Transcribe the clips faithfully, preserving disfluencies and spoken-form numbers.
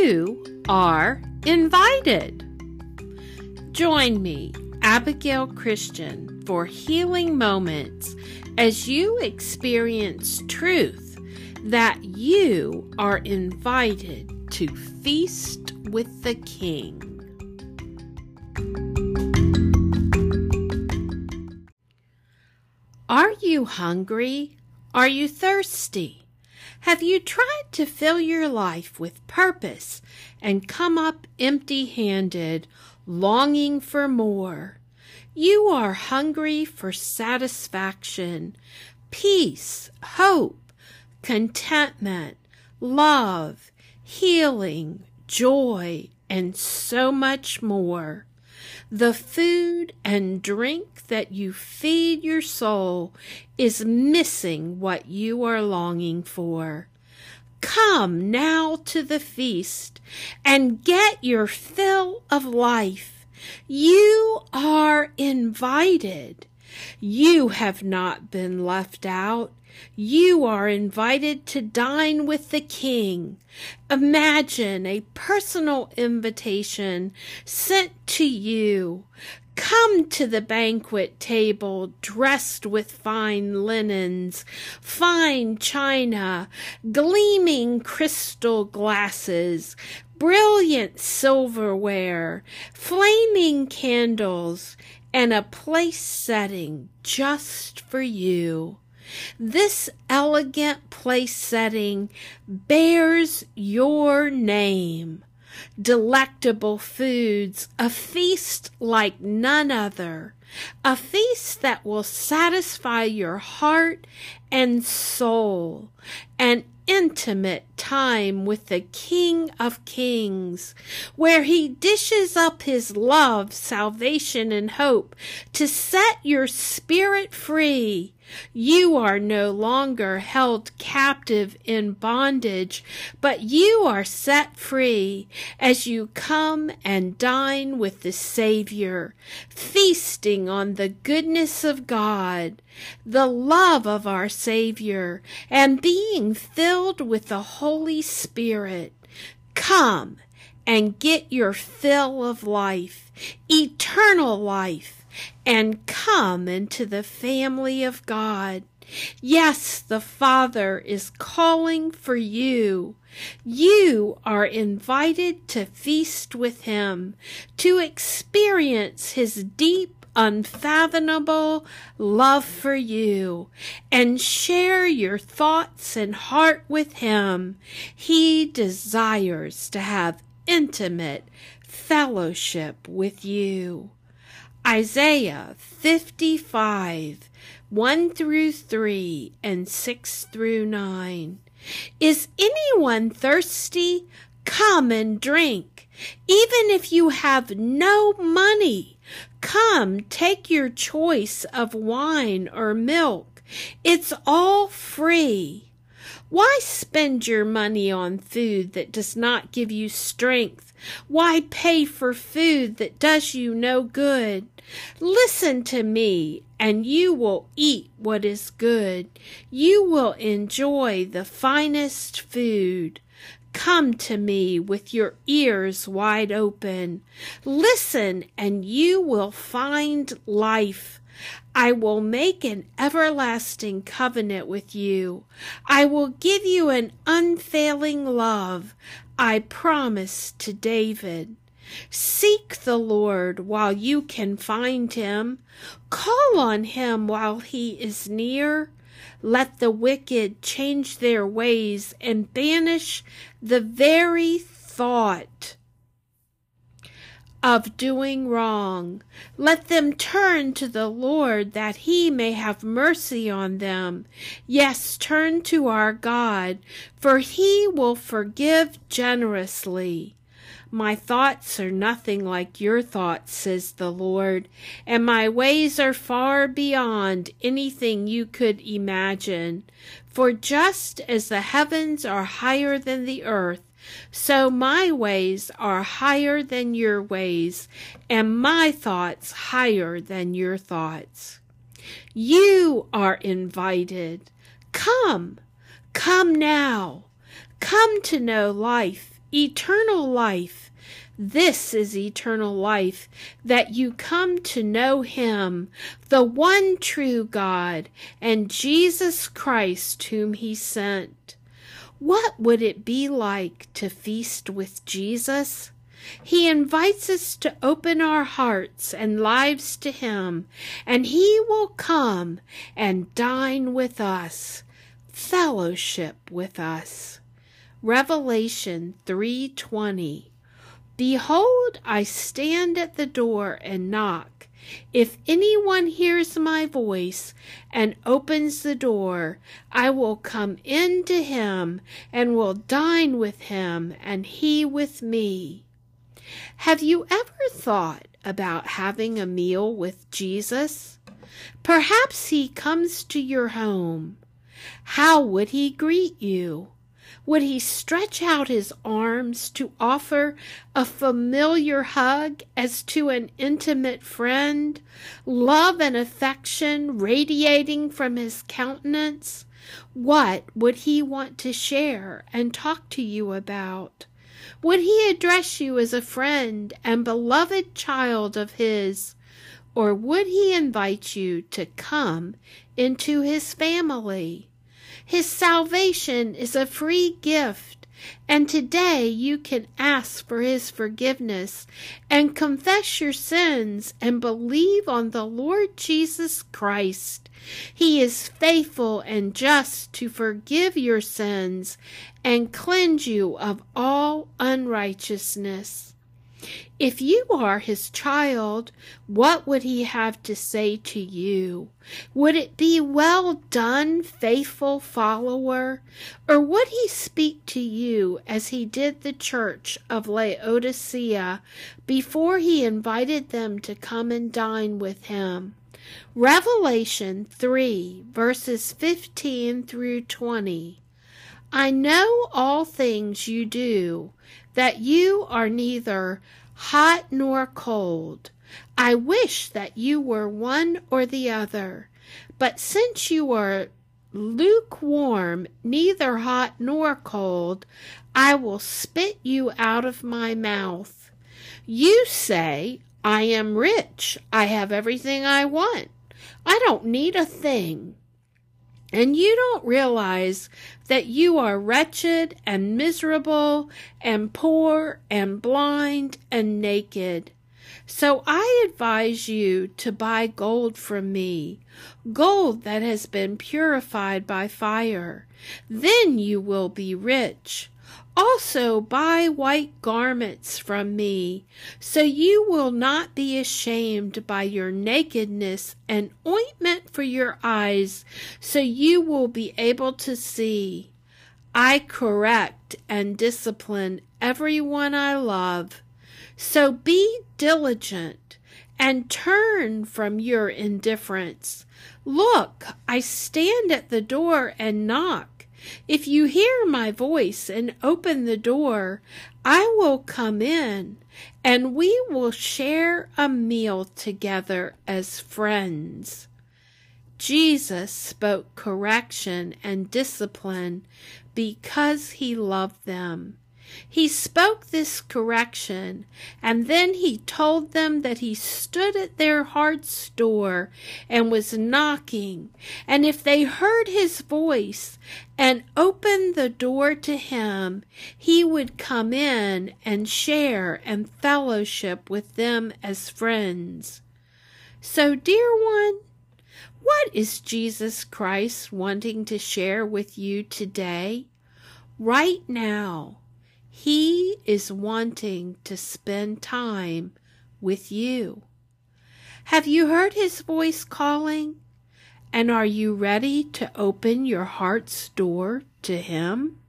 you are invited. Join me, Abigail Christian, for healing moments as you experience truth that you are invited to feast with the King. Are you hungry? Are you thirsty? Have you tried to fill your life with purpose and come up empty-handed, longing for more? You are hungry for satisfaction, peace, hope, contentment, love, healing, joy, and so much more. The food and drink that you feed your soul is missing what you are longing for. Come now to the feast and get your fill of life. You are invited. You have not been left out. You are invited to dine with the King. Imagine a personal invitation sent to you. Come to the banquet table dressed with fine linens, fine china, gleaming crystal glasses, brilliant silverware, flaming candles, and a place setting just for you. This elegant place setting bears your name. Delectable foods, a feast like none other, a feast that will satisfy your heart and soul, an intimate time with the King of Kings, where he dishes up his love, salvation, and hope to set your spirit free. You are no longer held captive in bondage, but you are set free as you come and dine with the Savior, feasting on the goodness of God, the love of our Savior, and being filled with the Holy Spirit. Come and get your fill of life, eternal life, and come into the family of God. Yes, the Father is calling for you. You are invited to feast with him, to experience his deep, unfathomable love for you, and share your thoughts and heart with him. He desires to have intimate fellowship with you. Isaiah fifty-five, one through three and six through nine. Is anyone thirsty? Come and drink. Even if you have no money, come take your choice of wine or milk. It's all free. Why spend your money on food that does not give you strength? Why pay for food that does you no good? Listen to me, and you will eat what is good. You will enjoy the finest food. Come to me with your ears wide open. Listen, and you will find life. I will make an everlasting covenant with you. I will give you an unfailing love I promised to David. Seek the Lord while you can find him. Call on him while he is near. Let the wicked change their ways and banish the very thought of doing wrong. Let them turn to the Lord that he may have mercy on them. Yes, turn to our God, for he will forgive generously. My thoughts are nothing like your thoughts, says the Lord, and my ways are far beyond anything you could imagine. For just as the heavens are higher than the earth, so my ways are higher than your ways, and my thoughts higher than your thoughts. You are invited. Come, come now. Come to know life eternal life. This is eternal life, that you come to know him, the one true God, and Jesus Christ whom he sent. What would it be like to feast with Jesus? He invites us to open our hearts and lives to him, and he will come and dine with us, fellowship with us. Revelation three twenty. Behold, I stand at the door and knock. If anyone hears my voice and opens the door, I will come in to him and will dine with him and he with me. Have you ever thought about having a meal with Jesus? Perhaps he comes to your home. How would he greet you? Would he stretch out his arms to offer a familiar hug as to an intimate friend, love and affection radiating from his countenance? What would he want to share and talk to you about? Would he address you as a friend and beloved child of his? Or would he invite you to come into his family? His salvation is a free gift, and today you can ask for his forgiveness and confess your sins and believe on the Lord Jesus Christ. He is faithful and just to forgive your sins and cleanse you of all unrighteousness. If you are his child, what would he have to say to you? Would it be, "Well done, faithful follower"? Or would he speak to you as he did the church of Laodicea before he invited them to come and dine with him? Revelation three, verses fifteen through twenty. I know all things you do, that you are neither hot nor cold. I wish that you were one or the other. But since you are lukewarm, neither hot nor cold, I will spit you out of my mouth. You say, I am rich, I have everything I want, I don't need a thing. And you don't realize that you are wretched and miserable and poor and blind and naked. So I advise you to buy gold from me, gold that has been purified by fire. Then you will be rich. Also buy white garments from me, so you will not be ashamed by your nakedness, and ointment for your eyes, so you will be able to see. I correct and discipline everyone I love. So be diligent and turn from your indifference. Look, I stand at the door and knock. If you hear my voice and open the door, I will come in, and we will share a meal together as friends. Jesus spoke correction and discipline because he loved them. He spoke this correction, and then he told them that he stood at their heart's door and was knocking, and if they heard his voice and opened the door to him, he would come in and share and fellowship with them as friends. So, dear one, what is Jesus Christ wanting to share with you today? Right now, he is wanting to spend time with you. Have you heard his voice calling? And are you ready to open your heart's door to him?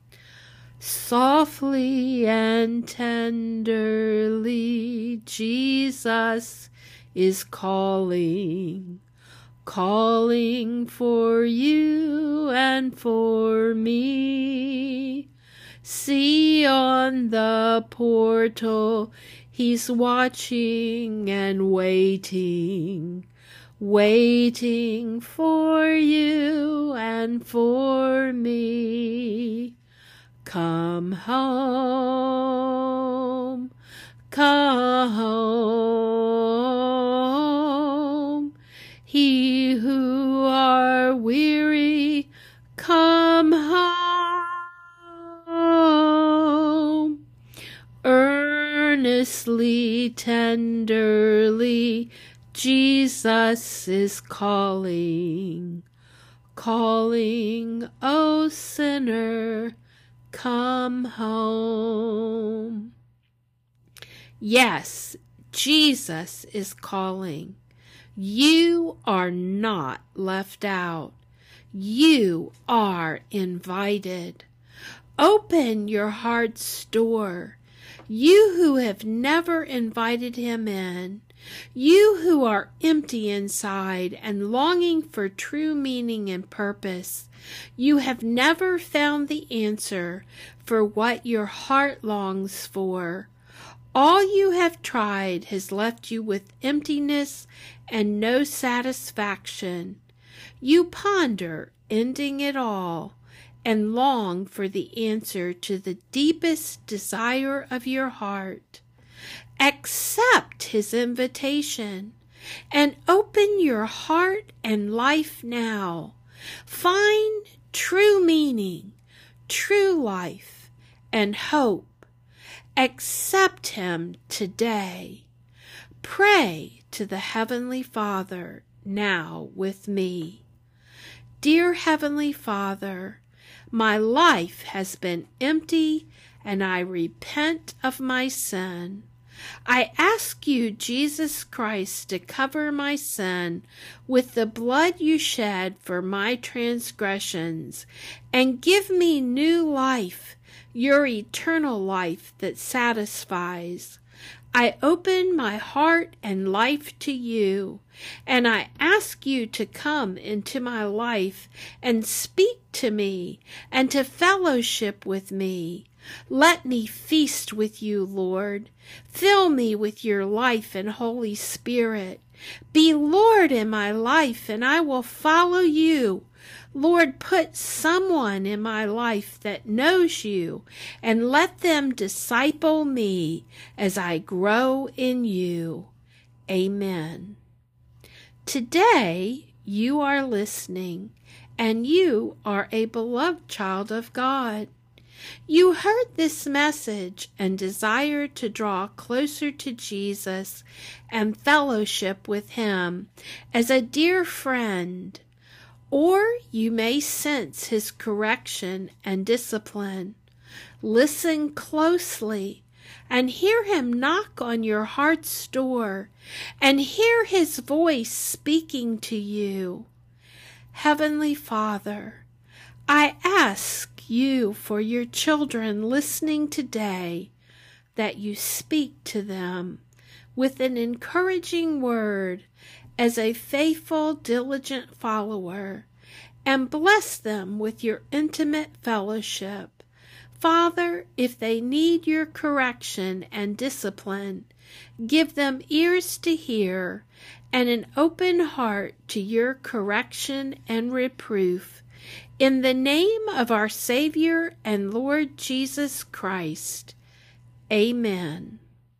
Softly and tenderly, Jesus is calling, calling for you and for me. See on the portal, he's watching and waiting, waiting for you and for me. come home, come home. He who are weary, come home. Earnestly, tenderly, Jesus is calling, calling, O sinner, come home. Yes, Jesus is calling. You are not left out. You are invited. Open your heart's door. You who have never invited him in, you who are empty inside and longing for true meaning and purpose, you have never found the answer for what your heart longs for. All you have tried has left you with emptiness and no satisfaction. You ponder ending it all and long for the answer to the deepest desire of your heart. Accept his invitation and open your heart and life now. Find true meaning, true life, and hope. Accept him today. Pray to the Heavenly Father now with me. Dear Heavenly Father, my life has been empty and I repent of my sin. I ask you, Jesus Christ, to cover my sin with the blood you shed for my transgressions and give me new life, your eternal life that satisfies. I open my heart and life to you, and I ask you to come into my life and speak to me and to fellowship with me. Let me feast with you, Lord. Fill me with your life and Holy Spirit. Be Lord in my life, and I will follow you. Lord, put someone in my life that knows you, and let them disciple me as I grow in you. Amen. Today, you are listening, and you are a beloved child of God. You heard this message and desire to draw closer to Jesus and fellowship with him as a dear friend. Or you may sense his correction and discipline. Listen closely and hear him knock on your heart's door and hear his voice speaking to you. Heavenly Father, I ask you for your children listening today, that you speak to them with an encouraging word as a faithful, diligent follower, and bless them with your intimate fellowship. Father, if they need your correction and discipline, give them ears to hear and an open heart to your correction and reproof. In the name of our Savior and Lord Jesus Christ. Amen.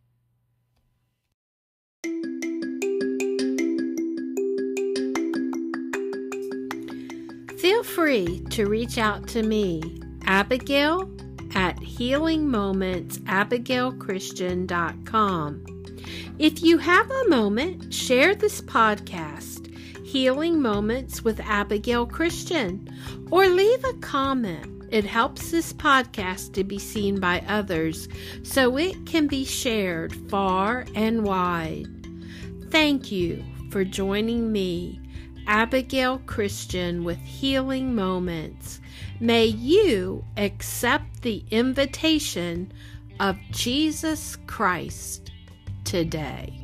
Feel free to reach out to me, Abigail, at healing moments abigail christian dot com. If you have a moment, share this podcast, Healing Moments with Abigail Christian, or leave a comment. It helps this podcast to be seen by others so it can be shared far and wide. Thank you for joining me, Abigail Christian, with Healing Moments. May you accept the invitation of Jesus Christ today.